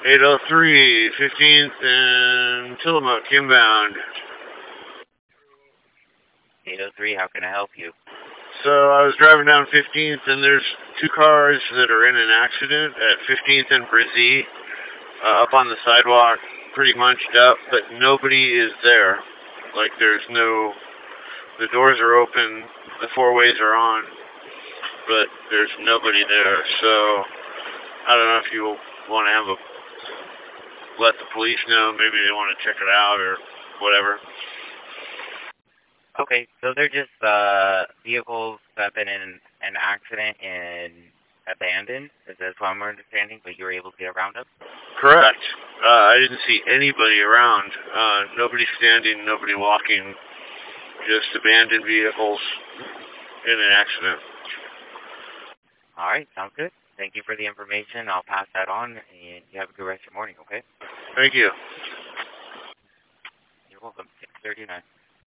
803, 15th and Tillamook, inbound. 803, how can I help you? So I was driving down 15th, and there's two cars that are in an accident at 15th and Brizzy, up on the sidewalk, pretty munched up, but nobody is there. Like, the doors are open, the four ways are on, but there's nobody there. So I don't know if you want to let the police know. Maybe they want to check it out or whatever. Okay, so they're just vehicles that have been in an accident and abandoned, is that what I'm understanding, but you were able to get around them? Correct. I didn't see anybody around. Nobody standing, nobody walking. Just abandoned vehicles in an accident. All right, sounds good. Thank you for the information. I'll pass that on, and you have a good rest of your morning, okay? Thank you. You're welcome. 639.